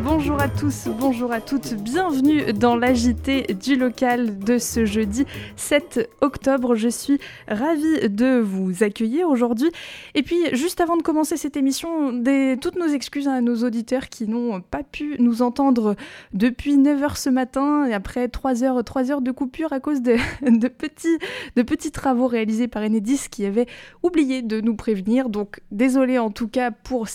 bonjour à tous, bonjour à toutes, bienvenue dans l'AJT du local de ce jeudi 7 octobre. Je suis ravie de vous accueillir aujourd'hui. Et puis, juste avant de commencer cette émission, toutes nos excuses à nos auditeurs qui n'ont pas pu nous entendre depuis 9h ce matin et après 3 heures de coupure à cause de petits travaux réalisés par Enedis qui avaient oublié de nous prévenir. Donc, désolé en tout cas pour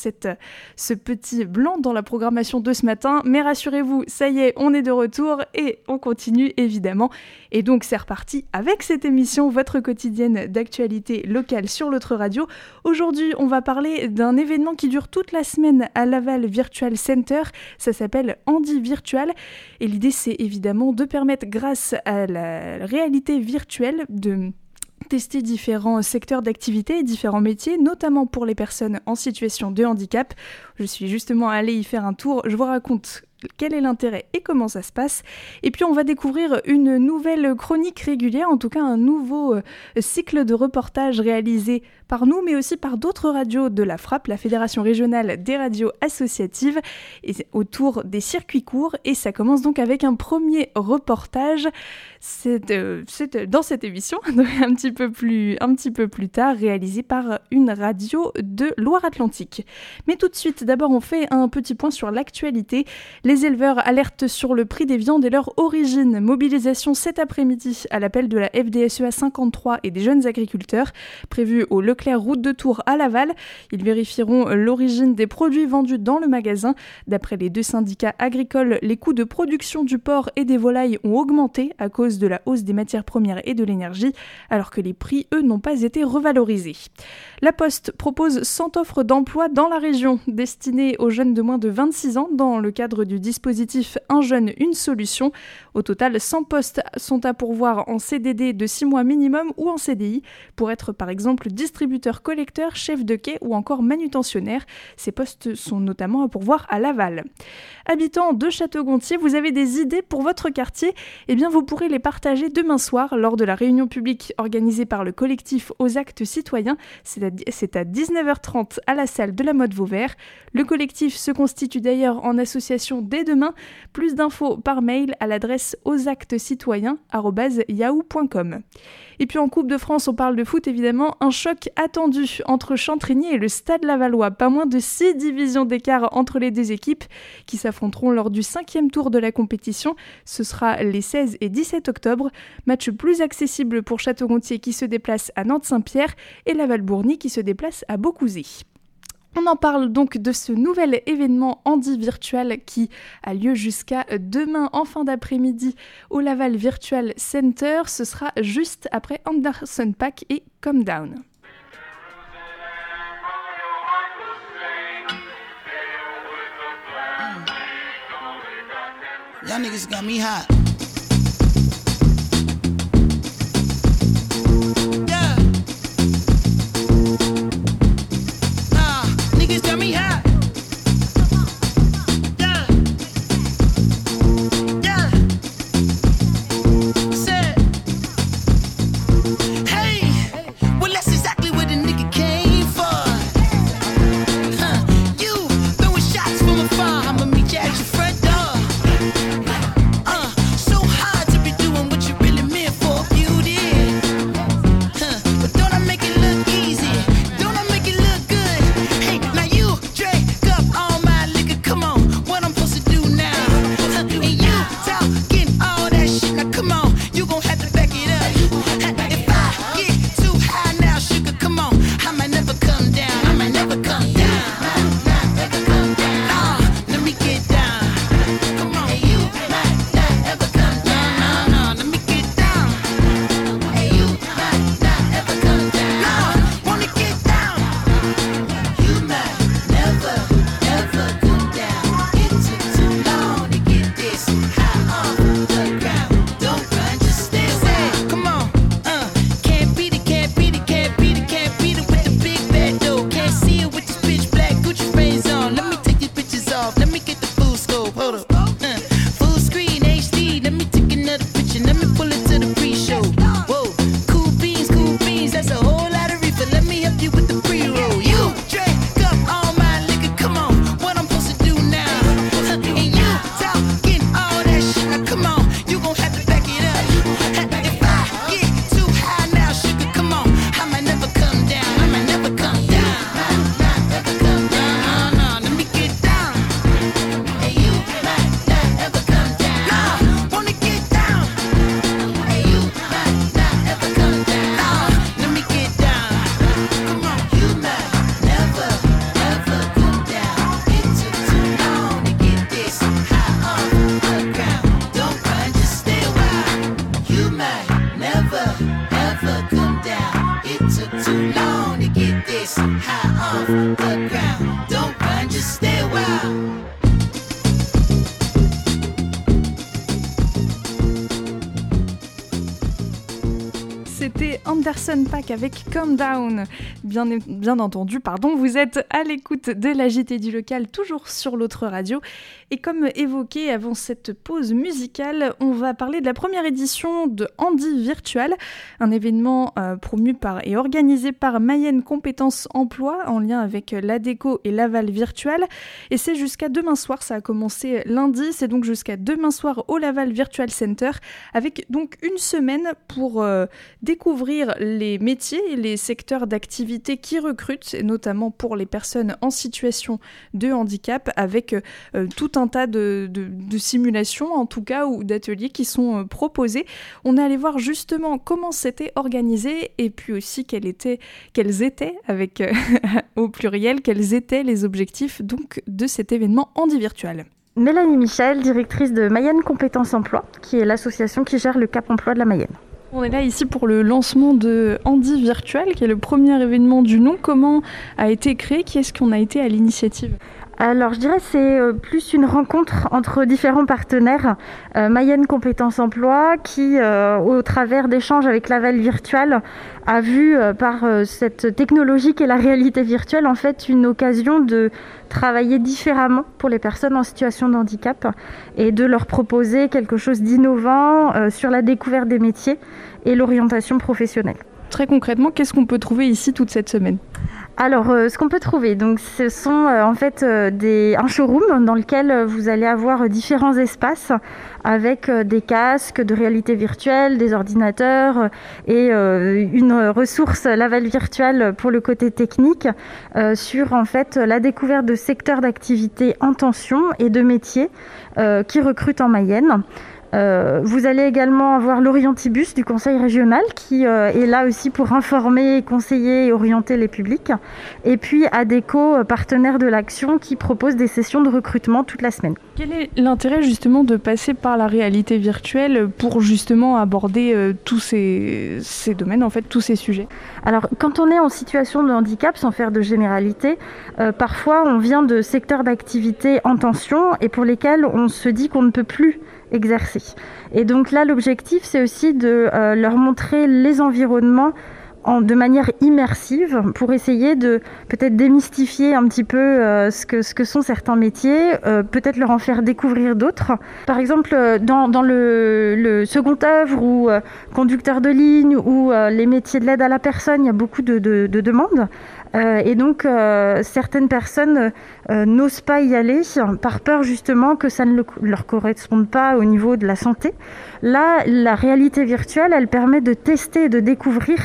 ce petit blanc dans la programmation de ce matin, mais rassurez-vous, ça y est, on est de retour et on continue évidemment. Et donc c'est reparti avec cette émission, votre quotidienne d'actualité locale sur l'autre radio. Aujourd'hui, on va parler d'un événement qui dure toute la semaine à Laval Virtual Center. Ça s'appelle Andy Virtual et l'idée c'est évidemment de permettre grâce à la réalité virtuelle de tester différents secteurs d'activité et différents métiers, notamment pour les personnes en situation de handicap. Je suis justement allée y faire un tour, je vous raconte quel est l'intérêt et comment ça se passe. Et puis on va découvrir une nouvelle chronique régulière, en tout cas un nouveau cycle de reportages réalisé par nous, mais aussi par d'autres radios de la FRAP, la Fédération régionale des radios associatives, et autour des circuits courts. Et ça commence donc avec un premier reportage. C'est dans cette émission, un petit peu plus tard, réalisé par une radio de Loire-Atlantique. Mais tout de suite, d'abord on fait un petit point sur l'actualité. Les éleveurs alertent sur le prix des viandes et leur origine. Mobilisation cet après-midi à l'appel de la FDSEA 53 et des jeunes agriculteurs, prévue au Leclerc route de Tours à Laval. Ils vérifieront l'origine des produits vendus dans le magasin. D'après les deux syndicats agricoles, les coûts de production du porc et des volailles ont augmenté à cause de la hausse des matières premières et de l'énergie, alors que les prix, eux, n'ont pas été revalorisés. La Poste propose 100 offres d'emploi dans la région, destinées aux jeunes de moins de 26 ans dans le cadre du dispositif Un jeune, une solution. Au total, 100 postes sont à pourvoir en CDD de 6 mois minimum ou en CDI, pour être par exemple distributeur collecteur, chef de quai ou encore manutentionnaire. Ces postes sont notamment à pourvoir à Laval. Habitants de Château-Gontier, vous avez des idées pour votre quartier ? Eh bien, vous pourrez les partager demain soir lors de la réunion publique organisée par le collectif Aux Actes Citoyens. C'est à 19h30 à la salle de la Motte Vauvert. Le collectif se constitue d'ailleurs en association dès demain. Plus d'infos par mail à l'adresse ausactescitoyens@yahoo.com. Et puis en Coupe de France, on parle de foot évidemment. Un choc attendu entre Chantrigny et le Stade Lavallois. Pas moins de 6 divisions d'écart entre les deux équipes qui s'affronteront lors du 5e tour de la compétition. Ce sera les 16 et 17 octobre. Match plus accessible pour Château-Gontier qui se déplace à Nantes-Saint-Pierre et Laval-Bourny qui se déplace à Beaucouzé. On en parle donc de ce nouvel événement Andy Virtual qui a lieu jusqu'à demain en fin d'après-midi au Laval Virtual Center. Ce sera juste après Anderson .Paak et Calm Down. Y'all niggas got me hot. Got me hot. Yeah. Yeah. Said. Hey. Well, that's exactly what the nigga came for. You throwing shots from afar. I'ma meet you at your front door. off the ground. Don't run, just stay a while. C'était Anderson .Paak avec Calm Down. Bien entendu, vous êtes à l'écoute de la JT du local, toujours sur l'autre radio. Et comme évoqué avant cette pause musicale, on va parler de la première édition de Handi Virtual, un événement promu par et organisé par Mayenne Compétences Emploi en lien avec l'ADECO et Laval Virtual. Et c'est jusqu'à demain soir, ça a commencé lundi, c'est donc jusqu'à demain soir au Laval Virtual Center, avec donc une semaine pour découvrir les métiers et les secteurs d'activité qui recrutent, et notamment pour les personnes en situation de handicap, avec tout un tas de simulations, en tout cas, ou d'ateliers qui sont proposés. On est allé voir justement comment c'était organisé, et puis aussi quels étaient avec au pluriel, quels étaient les objectifs donc de cet événement Handi Virtual. Mélanie Michel, directrice de Mayenne Compétences Emploi, qui est l'association qui gère le Cap Emploi de la Mayenne. On est là ici pour le lancement de Handi Virtual, qui est le premier événement du nom. Comment a été créé ? Qui est-ce qu'on a été à l'initiative ? Alors je dirais que c'est plus une rencontre entre différents partenaires. Mayenne Compétences Emploi qui, au travers d'échanges avec Laval Virtual, a vu par cette technologie qu'est la réalité virtuelle en fait une occasion de travailler différemment pour les personnes en situation de handicap et de leur proposer quelque chose d'innovant sur la découverte des métiers et l'orientation professionnelle. Très concrètement, qu'est-ce qu'on peut trouver ici toute cette semaine ? Alors, ce qu'on peut trouver, donc, ce sont en fait un showroom dans lequel vous allez avoir différents espaces avec des casques de réalité virtuelle, des ordinateurs et une ressource Laval Virtual pour le côté technique sur en fait la découverte de secteurs d'activité en tension et de métiers qui recrutent en Mayenne. Vous allez également avoir l'Orientibus du Conseil régional qui est là aussi pour informer, conseiller et orienter les publics. Et puis ADECO, partenaire de l'action, qui propose des sessions de recrutement toute la semaine. Quel est l'intérêt justement de passer par la réalité virtuelle pour justement aborder tous ces domaines, en fait, tous ces sujets ? Alors, quand on est en situation de handicap, sans faire de généralité, parfois on vient de secteurs d'activité en tension et pour lesquels on se dit qu'on ne peut plus exercer. Et donc là, l'objectif, c'est aussi de leur montrer les environnements de manière immersive pour essayer de peut-être démystifier un petit peu ce que sont certains métiers, peut-être leur en faire découvrir d'autres. Par exemple, dans le second œuvre ou conducteur de ligne ou les métiers de l'aide à la personne, il y a beaucoup de demandes. Et donc, certaines personnes n'osent pas y aller par peur justement que ça ne leur corresponde pas au niveau de la santé. Là, la réalité virtuelle, elle permet de tester et de découvrir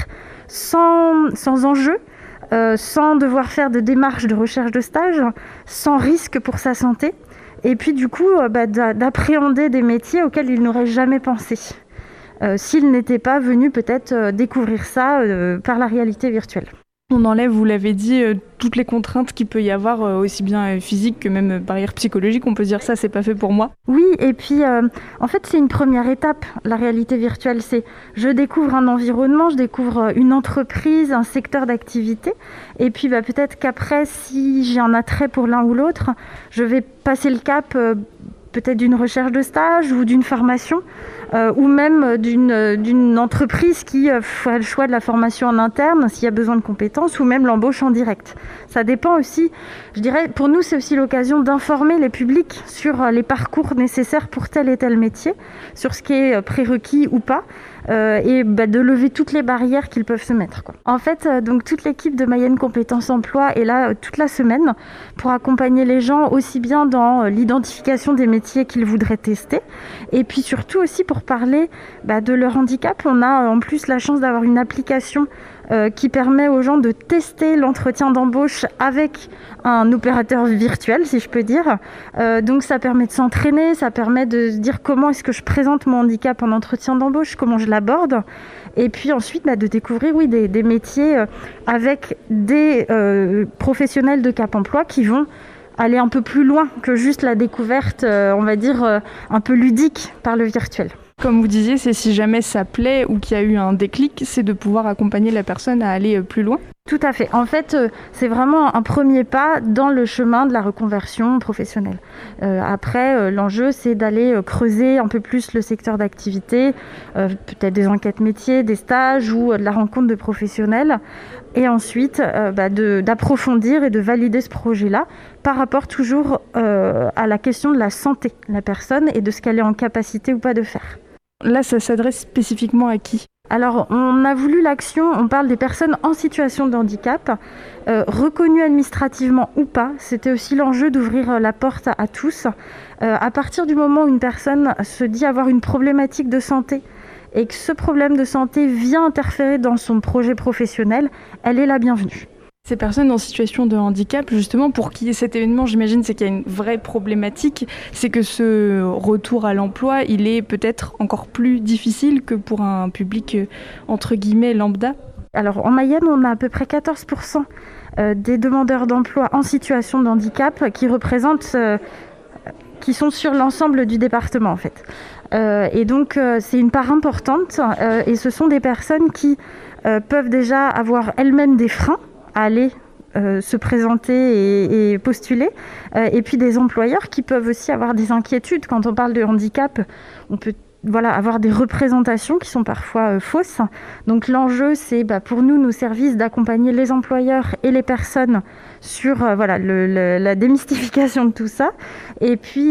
sans enjeu, sans devoir faire de démarches de recherche de stage, sans risque pour sa santé. Et puis du coup, d'appréhender des métiers auxquels ils n'auraient jamais pensé. S'ils n'étaient pas venus peut-être découvrir ça par la réalité virtuelle. On enlève, vous l'avez dit, toutes les contraintes qu'il peut y avoir, aussi bien physiques que même barrières psychologiques. On peut dire ça, c'est pas fait pour moi. Oui, et puis en fait, c'est une première étape, la réalité virtuelle. C'est je découvre un environnement, je découvre une entreprise, un secteur d'activité. Et puis peut-être qu'après, si j'ai un attrait pour l'un ou l'autre, je vais passer le cap peut-être d'une recherche de stage ou d'une formation. Ou même d'une entreprise qui fera le choix de la formation en interne s'il y a besoin de compétences, ou même l'embauche en direct. Ça dépend aussi, je dirais, pour nous c'est aussi l'occasion d'informer les publics sur les parcours nécessaires pour tel et tel métier, sur ce qui est prérequis ou pas, et de lever toutes les barrières qu'ils peuvent se mettre, quoi. En fait, donc toute l'équipe de Mayenne Compétences Emploi est là toute la semaine pour accompagner les gens aussi bien dans l'identification des métiers qu'ils voudraient tester, et puis surtout aussi pour parler de leur handicap. On a en plus la chance d'avoir une application qui permet aux gens de tester l'entretien d'embauche avec un opérateur virtuel, si je peux dire. Donc ça permet de s'entraîner, ça permet de se dire comment est-ce que je présente mon handicap en entretien d'embauche, comment je l'aborde. Et puis ensuite de découvrir des métiers avec des professionnels de Cap Emploi qui vont aller un peu plus loin que juste la découverte, on va dire, un peu ludique par le virtuel. Comme vous disiez, c'est si jamais ça plaît ou qu'il y a eu un déclic, c'est de pouvoir accompagner la personne à aller plus loin. Tout à fait. En fait, c'est vraiment un premier pas dans le chemin de la reconversion professionnelle. Après, l'enjeu, c'est d'aller creuser un peu plus le secteur d'activité, peut-être des enquêtes métiers, des stages ou de la rencontre de professionnels. Et ensuite, d'approfondir et de valider ce projet-là par rapport toujours à la question de la santé de la personne et de ce qu'elle est en capacité ou pas de faire. Là, ça s'adresse spécifiquement à qui ? Alors, on a voulu l'action, on parle des personnes en situation de handicap, reconnues administrativement ou pas. C'était aussi l'enjeu d'ouvrir la porte à tous. À partir du moment où une personne se dit avoir une problématique de santé et que ce problème de santé vient interférer dans son projet professionnel, elle est la bienvenue. Ces personnes en situation de handicap, justement, pour qui cet événement, j'imagine, c'est qu'il y a une vraie problématique, c'est que ce retour à l'emploi, il est peut-être encore plus difficile que pour un public, entre guillemets, lambda. Alors, en Mayenne, on a à peu près 14% des demandeurs d'emploi en situation de handicap qui sont sur l'ensemble du département, en fait. Et donc, c'est une part importante et ce sont des personnes qui peuvent déjà avoir elles-mêmes des freins à aller se présenter et postuler. Et puis des employeurs qui peuvent aussi avoir des inquiétudes. Quand on parle de handicap, on peut avoir des représentations qui sont parfois fausses. Donc l'enjeu, c'est pour nous, nos services, d'accompagner les employeurs et les personnes sur la démystification de tout ça. Et puis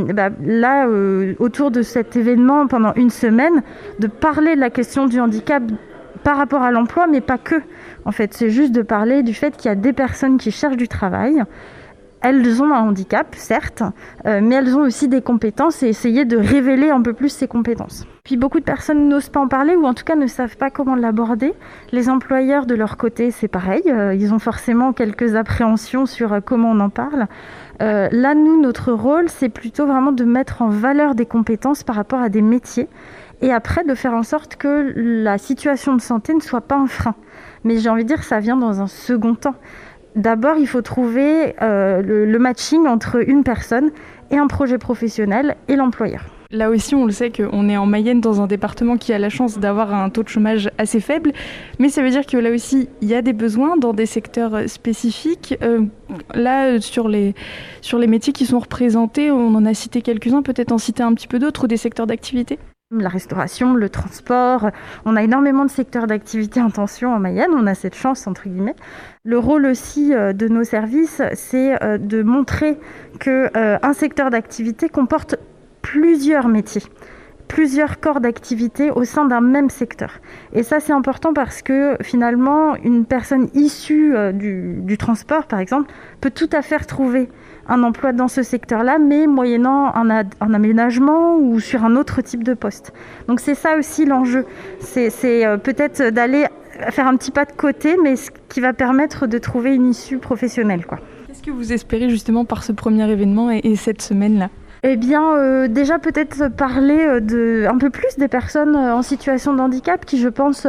là, autour de cet événement, pendant une semaine, de parler de la question du handicap par rapport à l'emploi, mais pas que. En fait, c'est juste de parler du fait qu'il y a des personnes qui cherchent du travail. Elles ont un handicap, certes, mais elles ont aussi des compétences et essayer de révéler un peu plus ces compétences. Puis beaucoup de personnes n'osent pas en parler ou en tout cas ne savent pas comment l'aborder. Les employeurs, de leur côté, c'est pareil. Ils ont forcément quelques appréhensions sur comment on en parle. Là, nous, notre rôle, c'est plutôt vraiment de mettre en valeur des compétences par rapport à des métiers et après de faire en sorte que la situation de santé ne soit pas un frein. Mais j'ai envie de dire, ça vient dans un second temps. D'abord, il faut trouver le matching entre une personne et un projet professionnel et l'employeur. Là aussi, on le sait qu'on est en Mayenne, dans un département qui a la chance d'avoir un taux de chômage assez faible, mais ça veut dire que là aussi, il y a des besoins dans des secteurs spécifiques. Là, sur les métiers qui sont représentés, on en a cité quelques-uns, peut-être en citer un petit peu d'autres, ou des secteurs d'activité ? La restauration, le transport, on a énormément de secteurs d'activité en tension en Mayenne, on a cette chance entre guillemets. Le rôle aussi de nos services, c'est de montrer qu'un secteur d'activité comporte plusieurs métiers, plusieurs corps d'activité au sein d'un même secteur. Et ça, c'est important parce que finalement, une personne issue du transport, par exemple, peut tout à fait retrouver un emploi dans ce secteur-là, mais moyennant un aménagement ou sur un autre type de poste. Donc c'est ça aussi l'enjeu. C'est peut-être d'aller faire un petit pas de côté, mais ce qui va permettre de trouver une issue professionnelle, quoi. Qu'est-ce que vous espérez justement par ce premier événement et cette semaine-là ? Eh bien, déjà peut-être parler un peu plus des personnes en situation de handicap qui, je pense,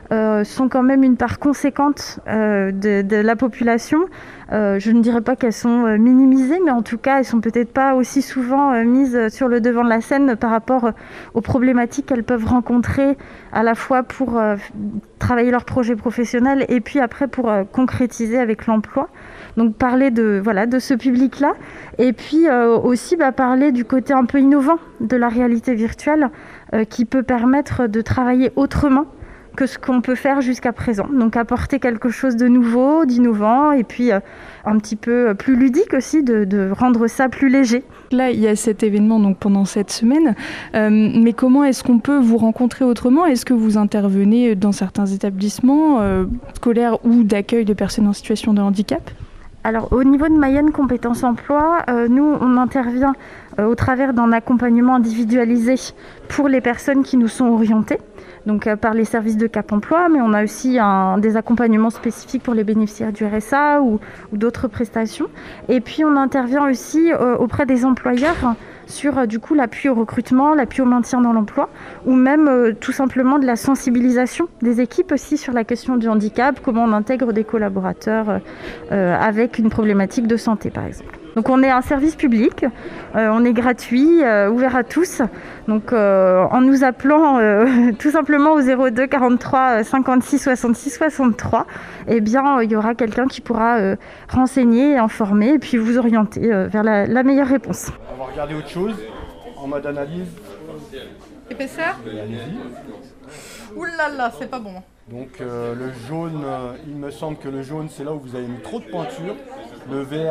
sont quand même une part conséquente de la population. Je ne dirais pas qu'elles sont minimisées, mais en tout cas, elles sont peut-être pas aussi souvent mises sur le devant de la scène par rapport aux problématiques qu'elles peuvent rencontrer à la fois pour travailler leur projet professionnel et puis après pour concrétiser avec l'emploi. Donc parler de ce public-là et puis aussi parler du côté un peu innovant de la réalité virtuelle qui peut permettre de travailler autrement que ce qu'on peut faire jusqu'à présent. Donc apporter quelque chose de nouveau, d'innovant et puis un petit peu plus ludique aussi, de rendre ça plus léger. Là, il y a cet événement donc pendant cette semaine, mais comment est-ce qu'on peut vous rencontrer autrement ? Est-ce que vous intervenez dans certains établissements scolaires ou d'accueil de personnes en situation de handicap ? Alors au niveau de Mayenne Compétences Emploi, nous on intervient au travers d'un accompagnement individualisé pour les personnes qui nous sont orientées, donc par les services de Cap Emploi, mais on a aussi des accompagnements spécifiques pour les bénéficiaires du RSA ou d'autres prestations. Et puis on intervient aussi auprès des employeurs sur l'appui au recrutement, l'appui au maintien dans l'emploi, ou même tout simplement de la sensibilisation des équipes aussi sur la question du handicap, comment on intègre des collaborateurs avec une problématique de santé par exemple. Donc on est un service public, on est gratuit, ouvert à tous. Donc en nous appelant tout simplement au 02 43 56 66 63, eh bien il y aura quelqu'un qui pourra renseigner, informer et puis vous orienter vers la meilleure réponse. On va regarder autre chose en mode analyse. Épaisseur ? Allez-y. Ouh là là, c'est pas bon. Donc le jaune, il me semble que le jaune c'est là où vous avez mis trop de peinture. Le vert,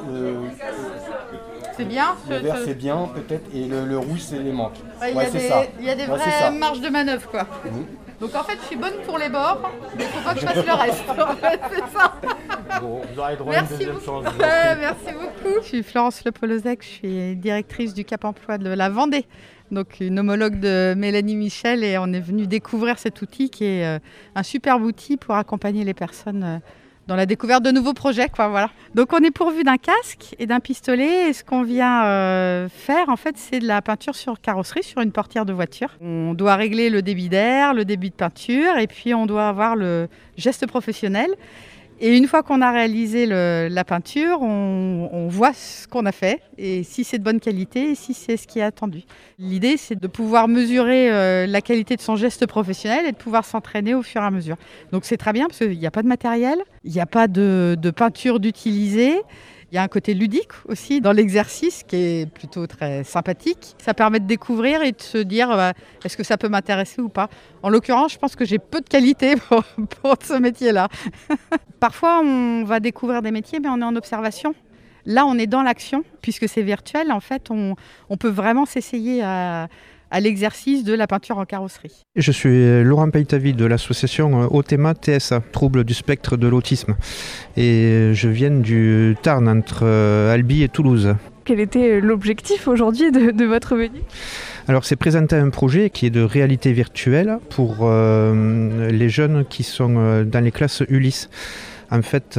c'est bien. le vert c'est bien peut-être, et le rouge c'est les manques. Ouais, il y a des vraies marges de manœuvre quoi. Donc en fait je suis bonne pour les bords, mais il faut pas que je fasse le reste. En fait, c'est ça. Bon, vous aurez droit à une deuxième chance. Merci beaucoup. Je suis Florence Lepolosec, je suis directrice du Cap Emploi de la Vendée. Donc une homologue de Mélanie Michel, et on est venu découvrir cet outil qui est un superbe outil pour accompagner les personnes dans la découverte de nouveaux projets, quoi, voilà. Donc on est pourvu d'un casque et d'un pistolet, et ce qu'on vient faire en fait c'est de la peinture sur carrosserie, sur une portière de voiture. On doit régler le débit d'air, le débit de peinture, et puis on doit avoir le geste professionnel. Et une fois qu'on a réalisé la peinture, on voit ce qu'on a fait et si c'est de bonne qualité et si c'est ce qui est attendu. L'idée, c'est de pouvoir mesurer la qualité de son geste professionnel et de pouvoir s'entraîner au fur et à mesure. Donc c'est très bien parce qu'il n'y a pas de matériel, il n'y a pas de peinture d'utiliser. Il y a un côté ludique aussi dans l'exercice qui est plutôt très sympathique. Ça permet de découvrir et de se dire est-ce que ça peut m'intéresser ou pas. En l'occurrence, je pense que j'ai peu de qualité pour ce métier-là. Parfois, on va découvrir des métiers, mais on est en observation. Là, on est dans l'action, puisque c'est virtuel. En fait, on peut vraiment s'essayer à l'exercice de la peinture en carrosserie. Je suis Laurent Peytavi de l'association OTEMA TSA, troubles du spectre de l'autisme. Et je viens du Tarn, entre Albi et Toulouse. Quel était l'objectif aujourd'hui de votre venue ? Alors c'est présenter un projet qui est de réalité virtuelle pour les jeunes qui sont dans les classes Ulysse. En fait,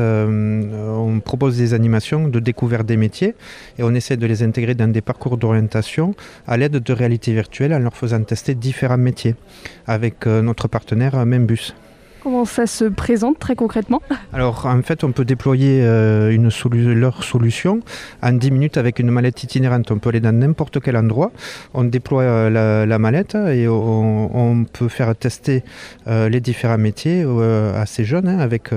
on propose des animations de découverte des métiers et on essaie de les intégrer dans des parcours d'orientation à l'aide de réalité virtuelle en leur faisant tester différents métiers avec notre partenaire Membus. Comment ça se présente très concrètement ? Alors en fait on peut déployer leur solution en 10 minutes avec une mallette itinérante. On peut aller dans n'importe quel endroit, on déploie la mallette et on peut faire tester les différents métiers à ces jeunes avec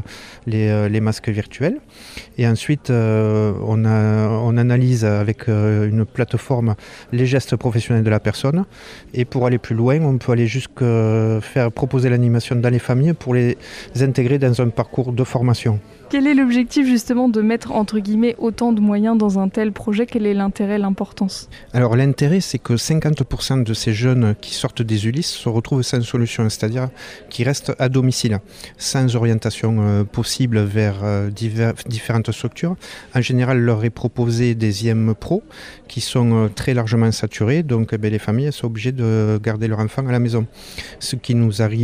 les masques virtuels. Et ensuite on analyse avec une plateforme les gestes professionnels de la personne, et pour aller plus loin on peut aller jusqu'à faire proposer l'animation dans les familles pour les intégrer dans un parcours de formation. Quel est l'objectif justement de mettre entre guillemets autant de moyens dans un tel projet ? Quel est l'intérêt, l'importance ? Alors l'intérêt c'est que 50% de ces jeunes qui sortent des Ulysse se retrouvent sans solution, c'est-à-dire qui restent à domicile, sans orientation possible vers différentes structures. En général leur est proposé des IM Pro qui sont très largement saturés, donc les familles sont obligées de garder leur enfant à la maison. Ce qui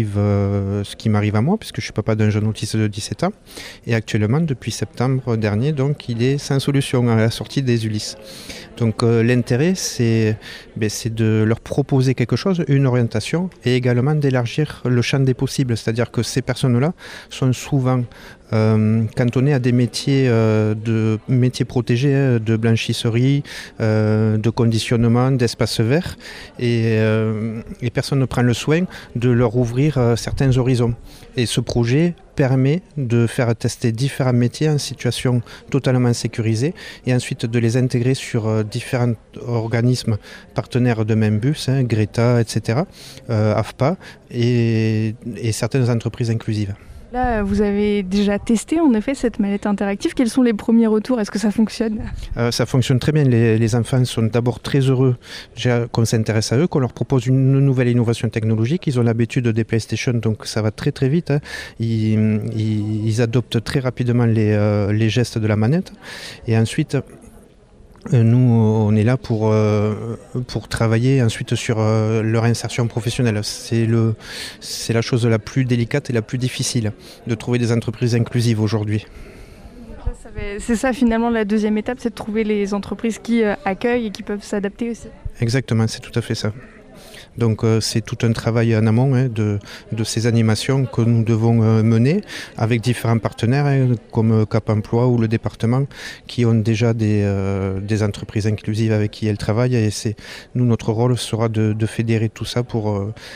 m'arrive à moi, puisque je suis papa d'un jeune autiste de 17 ans, et actuellement depuis septembre dernier, donc il est sans solution à la sortie des Ulysse. Donc l'intérêt c'est de leur proposer quelque chose, une orientation, et également d'élargir le champ des possibles, c'est-à-dire que ces personnes-là sont souvent cantonnées à des métiers protégés, de blanchisserie, de conditionnement, d'espaces verts, et personne ne prend le soin de leur ouvrir certains horizons. Et ce projet permet de faire tester différents métiers en situation totalement sécurisée et ensuite de les intégrer sur différents organismes partenaires de Membus, Greta, etc., AFPA et certaines entreprises inclusives. Là, vous avez déjà testé en effet cette mallette interactive. Quels sont les premiers retours ? Est-ce que ça fonctionne ? Ça fonctionne très bien. Les enfants sont d'abord très heureux qu'on s'intéresse à eux, qu'on leur propose une nouvelle innovation technologique. Ils ont l'habitude des PlayStation, donc ça va très très vite. Ils adoptent très rapidement les gestes de la manette. Et ensuite, nous, on est là pour travailler ensuite sur leur insertion professionnelle. C'est la chose la plus délicate et la plus difficile de trouver des entreprises inclusives aujourd'hui. C'est ça finalement la deuxième étape, c'est de trouver les entreprises qui accueillent et qui peuvent s'adapter aussi. Exactement, c'est tout à fait ça. Donc c'est tout un travail en amont de ces animations que nous devons mener avec différents partenaires comme Cap Emploi ou le département qui ont déjà des entreprises inclusives avec qui elles travaillent. Et notre rôle sera de fédérer tout ça pour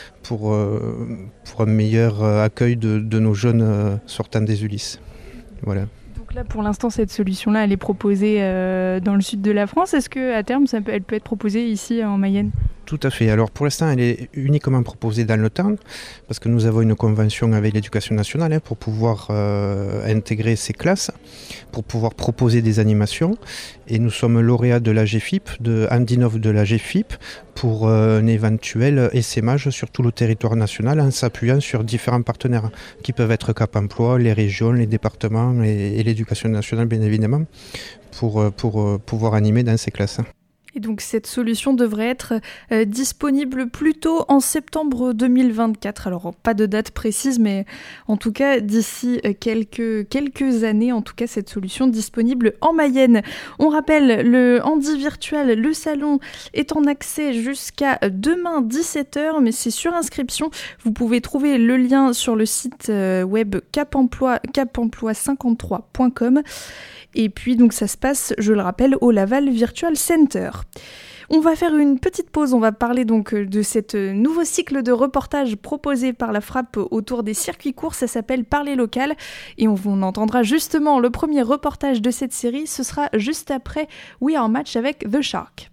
un meilleur accueil de nos jeunes sortant des ULIS. Voilà. Donc là, pour l'instant, cette solution-là, elle est proposée dans le sud de la France. Est-ce qu'à terme, elle peut être proposée ici en Mayenne ? Tout à fait. Alors pour l'instant, elle est uniquement proposée dans le temps parce que nous avons une convention avec l'Éducation nationale pour pouvoir intégrer ces classes, pour pouvoir proposer des animations. Et nous sommes lauréats de la GFIP, de Andinov de la GFIP, pour un éventuel essaimage sur tout le territoire national en s'appuyant sur différents partenaires qui peuvent être Cap Emploi, les régions, les départements et l'Éducation nationale bien évidemment pour pouvoir animer dans ces classes. Et donc cette solution devrait être disponible plutôt en septembre 2024. Alors pas de date précise, mais en tout cas d'ici quelques années, en tout cas cette solution disponible en Mayenne. On rappelle, le Handi Virtuel, le salon est en accès jusqu'à demain 17h, mais c'est sur inscription. Vous pouvez trouver le lien sur le site web capemploi53.com. Et puis donc ça se passe, je le rappelle, au Laval Virtual Center. On va faire une petite pause, on va parler donc de ce nouveau cycle de reportage proposé par la Frappe autour des circuits courts, ça s'appelle Parler local et on entendra justement le premier reportage de cette série, ce sera juste après We Are Match avec The Shark.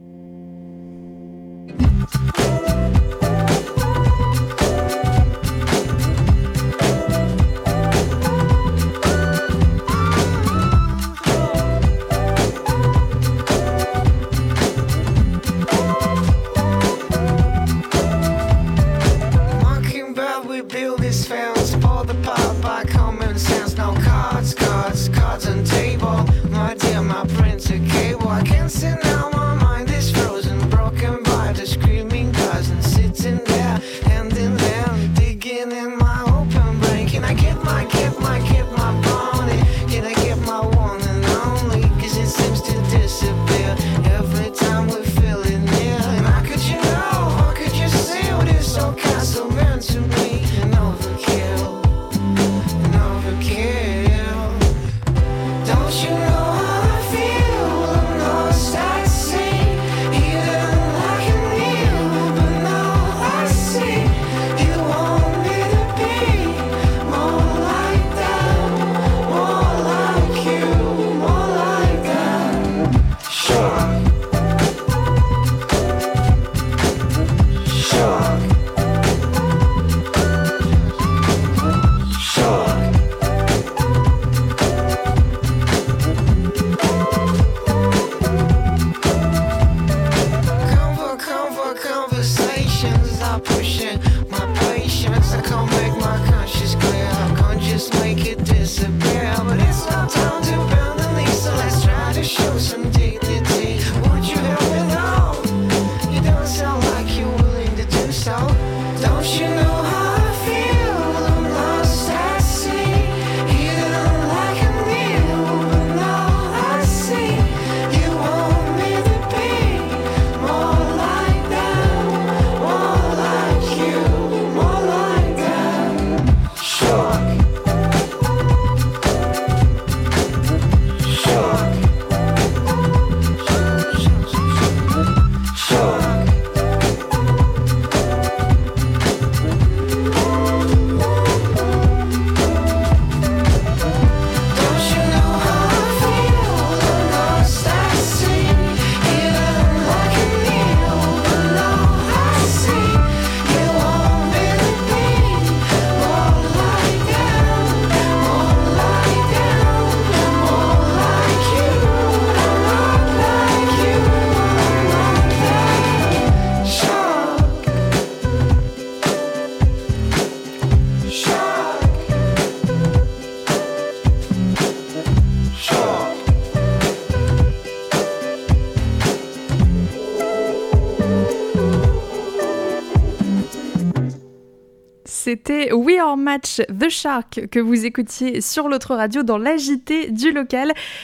C'était We Are Match, The Shark, que vous écoutiez sur l'autre radio dans l'AJT du local.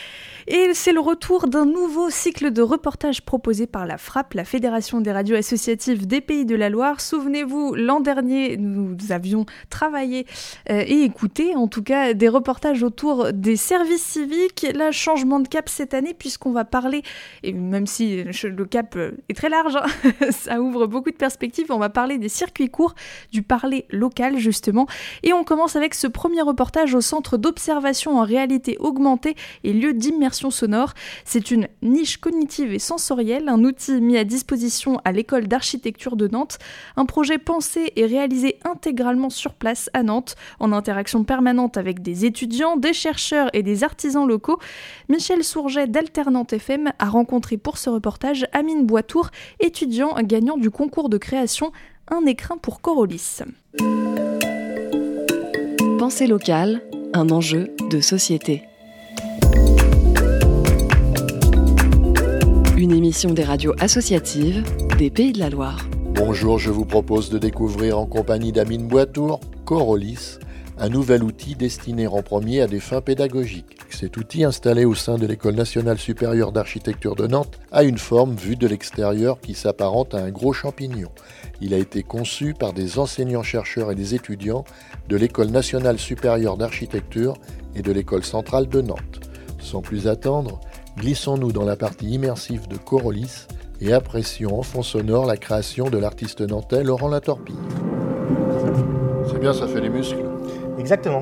Et c'est le retour d'un nouveau cycle de reportages proposé par la FRAP, la Fédération des radios associatives des Pays de la Loire. Souvenez-vous, l'an dernier, nous avions travaillé et écouté, en tout cas, des reportages autour des services civiques. Là, changement de cap cette année, puisqu'on va parler, et même si le cap est très large, hein, ça ouvre beaucoup de perspectives, on va parler des circuits courts, du parler local, justement. Et on commence avec ce premier reportage au centre d'observation en réalité augmentée et lieu d'immersion sonore. C'est une niche cognitive et sensorielle, un outil mis à disposition à l'école d'architecture de Nantes, un projet pensé et réalisé intégralement sur place à Nantes, en interaction permanente avec des étudiants, des chercheurs et des artisans locaux. Michel Sourget d'Alternante FM a rencontré pour ce reportage Amine Boitour, étudiant gagnant du concours de création Un écrin pour Corolis. Pensée locale, un enjeu de société. Une émission des radios associatives des Pays de la Loire. Bonjour, je vous propose de découvrir en compagnie d'Amine Boitour, Corolis, un nouvel outil destiné en premier à des fins pédagogiques. Cet outil, installé au sein de l'École nationale supérieure d'architecture de Nantes, a une forme vue de l'extérieur qui s'apparente à un gros champignon. Il a été conçu par des enseignants-chercheurs et des étudiants de l'École nationale supérieure d'architecture et de l'École centrale de Nantes. Sans plus attendre, glissons-nous dans la partie immersive de Corolis et apprécions en fond sonore la création de l'artiste nantais Laurent Latorpille. C'est bien, ça fait les muscles. Exactement.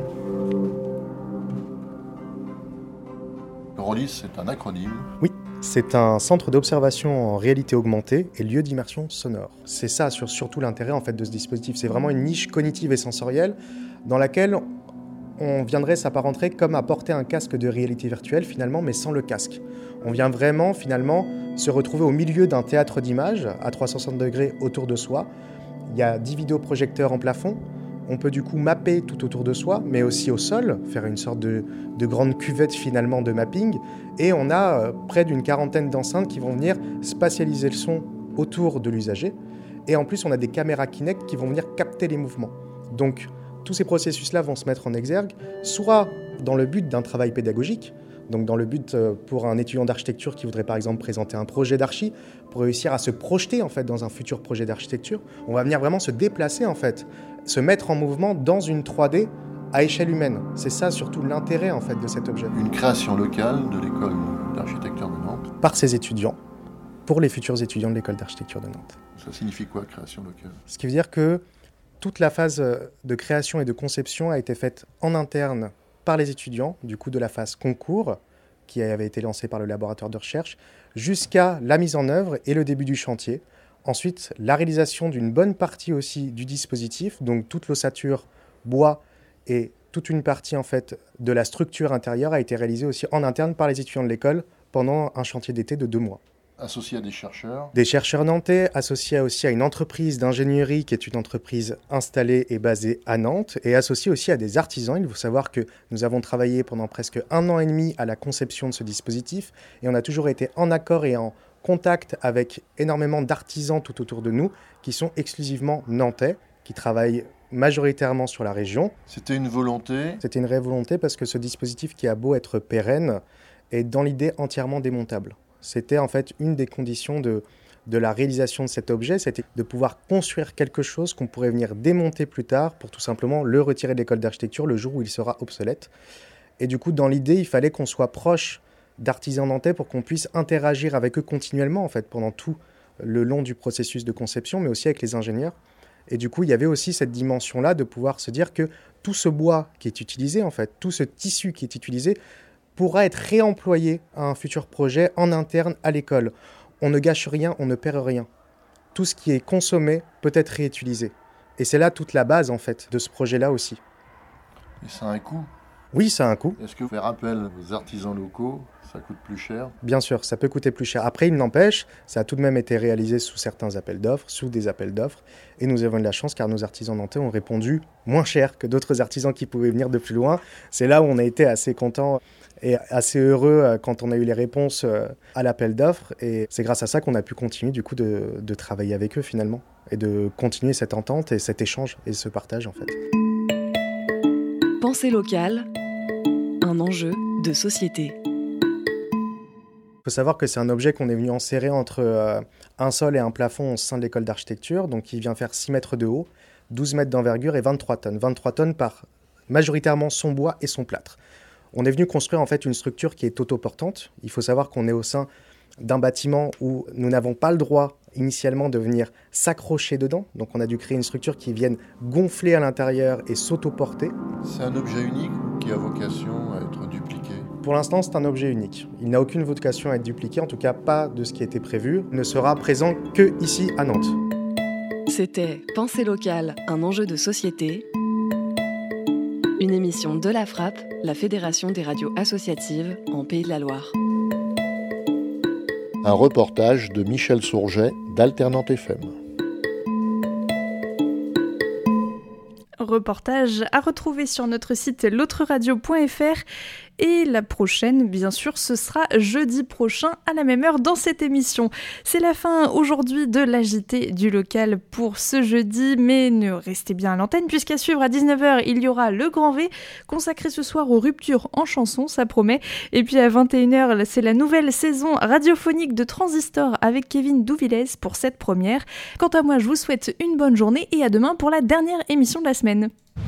Corolis, c'est un acronyme. Oui, c'est un centre d'observation en réalité augmentée et lieu d'immersion sonore. C'est ça surtout l'intérêt en fait de ce dispositif. C'est vraiment une niche cognitive et sensorielle dans laquelle on viendrait s'apparenter comme à porter un casque de réalité virtuelle finalement, mais sans le casque. On vient vraiment finalement se retrouver au milieu d'un théâtre d'images à 360 degrés autour de soi. Il y a 10 vidéoprojecteurs en plafond. On peut du coup mapper tout autour de soi, mais aussi au sol, faire une sorte de grande cuvette finalement de mapping. Et on a près d'une quarantaine d'enceintes qui vont venir spatialiser le son autour de l'usager. Et en plus, on a des caméras Kinect qui vont venir capter les mouvements. Donc, tous ces processus-là vont se mettre en exergue, soit dans le but d'un travail pédagogique, donc dans le but pour un étudiant d'architecture qui voudrait par exemple présenter un projet d'archi, pour réussir à se projeter en fait dans un futur projet d'architecture, on va venir vraiment se déplacer en fait, se mettre en mouvement dans une 3D à échelle humaine. C'est ça surtout l'intérêt en fait de cet objet. Une création locale de l'école d'architecture de Nantes. Par ses étudiants, pour les futurs étudiants de l'école d'architecture de Nantes. Ça signifie quoi, création locale ? Ce qui veut dire que toute la phase de création et de conception a été faite en interne par les étudiants, du coup de la phase concours, qui avait été lancée par le laboratoire de recherche, jusqu'à la mise en œuvre et le début du chantier. Ensuite, la réalisation d'une bonne partie aussi du dispositif, donc toute l'ossature, bois et toute une partie en fait de la structure intérieure a été réalisée aussi en interne par les étudiants de l'école pendant un chantier d'été de 2 mois. Associé à des chercheurs. Des chercheurs nantais, associés aussi à une entreprise d'ingénierie qui est une entreprise installée et basée à Nantes, et associés aussi à des artisans. Il faut savoir que nous avons travaillé pendant presque 1 an et demi à la conception de ce dispositif, et on a toujours été en accord et en contact avec énormément d'artisans tout autour de nous, qui sont exclusivement nantais, qui travaillent majoritairement sur la région. C'était une volonté ? C'était une vraie volonté parce que ce dispositif qui a beau être pérenne, est dans l'idée entièrement démontable. C'était en fait une des conditions de la réalisation de cet objet, c'était de pouvoir construire quelque chose qu'on pourrait venir démonter plus tard pour tout simplement le retirer de l'école d'architecture le jour où il sera obsolète. Et du coup, dans l'idée, il fallait qu'on soit proche d'artisans nantais pour qu'on puisse interagir avec eux continuellement en fait, pendant tout le long du processus de conception, mais aussi avec les ingénieurs. Et du coup, il y avait aussi cette dimension-là de pouvoir se dire que tout ce bois qui est utilisé, en fait, tout ce tissu qui est utilisé, pourra être réemployé à un futur projet en interne à l'école. On ne gâche rien, on ne perd rien. Tout ce qui est consommé peut être réutilisé. Et c'est là toute la base, en fait, de ce projet-là aussi. Et ça a un coût ? Oui, ça a un coût. Est-ce que faire appel aux artisans locaux, ça coûte plus cher ? Bien sûr, ça peut coûter plus cher. Après, il n'empêche, ça a tout de même été réalisé sous certains appels d'offres, sous des appels d'offres. Et nous avons eu de la chance car nos artisans nantais ont répondu moins cher que d'autres artisans qui pouvaient venir de plus loin. C'est là où on a été assez contents et assez heureux quand on a eu les réponses à l'appel d'offres. Et c'est grâce à ça qu'on a pu continuer du coup de travailler avec eux finalement. Et de continuer cette entente et cet échange et ce partage en fait. Pensée locale, un enjeu de société. faut savoir que c'est un objet qu'on est venu enserrer entre un sol et un plafond au sein de l'école d'architecture, donc il vient faire 6 mètres de haut, 12 mètres d'envergure et 23 tonnes. 23 tonnes par majoritairement son bois et son plâtre. On est venu construire en fait une structure qui est autoportante. Il faut savoir qu'on est au sein d'un bâtiment où nous n'avons pas le droit initialement de venir s'accrocher dedans. Donc on a dû créer une structure qui vienne gonfler à l'intérieur et s'autoporter. C'est un objet unique qui a vocation à être dupliqué. Pour l'instant, c'est un objet unique. Il n'a aucune vocation à être dupliqué, en tout cas pas de ce qui était prévu. Il ne sera présent que ici à Nantes. C'était Pensée locale, un enjeu de société. Une émission de la Frappe, la Fédération des radios associatives en Pays de la Loire. Un reportage de Michel Sourget d'Alternante FM. Reportage à retrouver sur notre site l'autreradio.fr. Et la prochaine, bien sûr, ce sera jeudi prochain à la même heure dans cette émission. C'est la fin aujourd'hui de l'AJT du local pour ce jeudi, mais ne restez bien à l'antenne puisqu'à suivre à 19h, il y aura le Grand V consacré ce soir aux ruptures en chanson, ça promet. Et puis à 21h, c'est la nouvelle saison radiophonique de Transistor avec Kevin Douvillez pour cette première. Quant à moi, je vous souhaite une bonne journée et à demain pour la dernière émission de la semaine.